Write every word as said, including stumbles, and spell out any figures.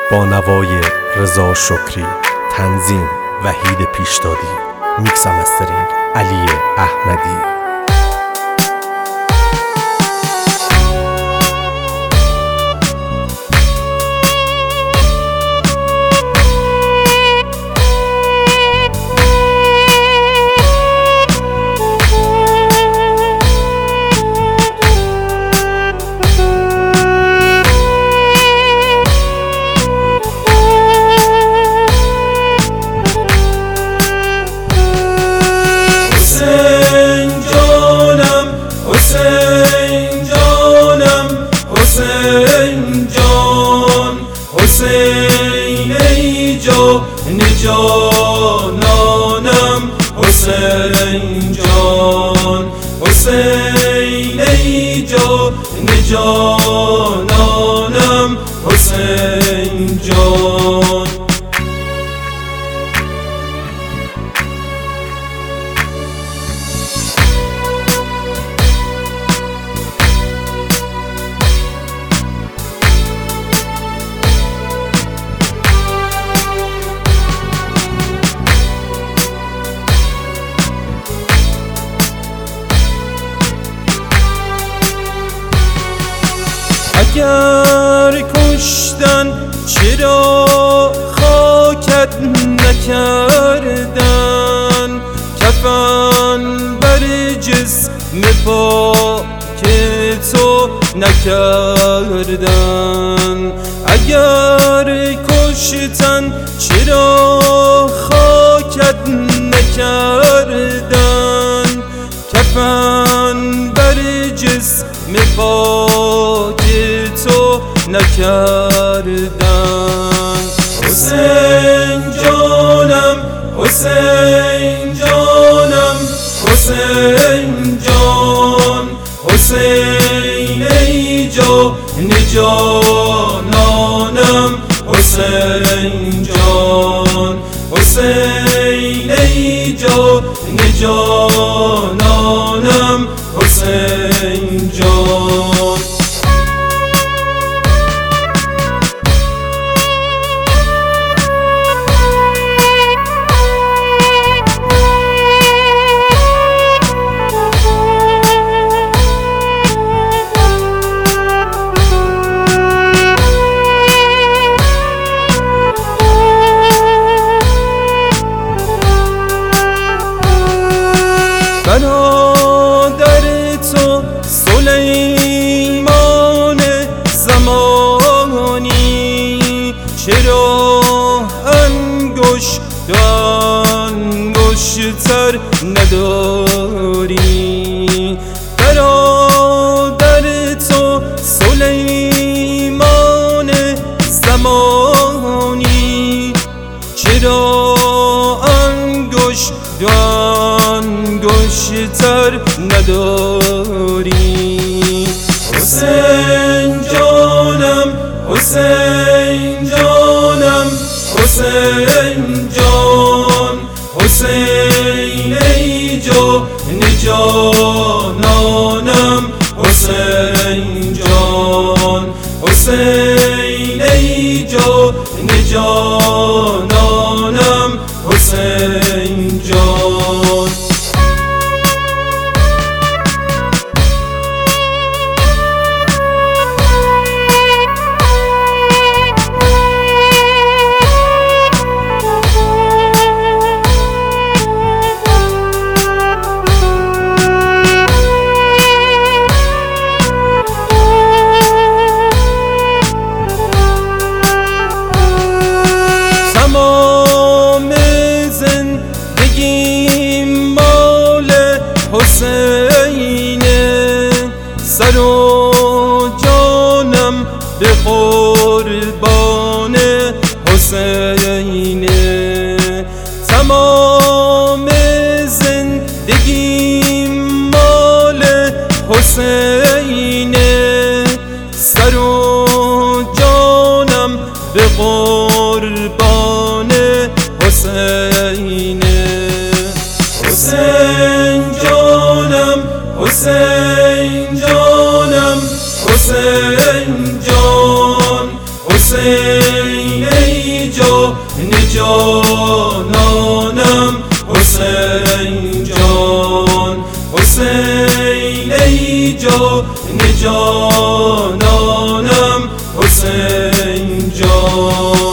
با نوای رضا شکری، تنظیم وحید پیشدادی، میکس و مسترینگ علی احمدی. حسین جان، حسین ای جان جانانم، حسین جان، حسین ای جان جانانم، حسین جان. اگر کشتن چرا خاکت نکردن، کفن بر جسم پاک تو نکردن. اگر کشتن چرا خاکت نکردن، کفن بر جسم پاک تو نکردن. حسین جانم، حسین جانم، حسین جان، حسین ای جان جانانم، حسین جان، حسین ای جان جانانم، حسین جان. برادر تو سلیمان زمانی، چرا انگشت و انگشتر نداری؟ برادر تو سلیمان زمانی، چرا انگشت و انگشتر نداری؟ حسین جانم، حسین جانم، حسین جان، حسین ای جان جانانم، حسین جان، حسین ای جان جانانم، حسین جان. تمام زندگی مال حسینه، سر و جانم به قربان حسینه. تمام زندگی مال حسینه، سر و جانم به قربان حسینه. حسین جانم، حسین جانم، حسین جان، حسین جانانم حسین جان، حسین ای جان جانانم حسین جان.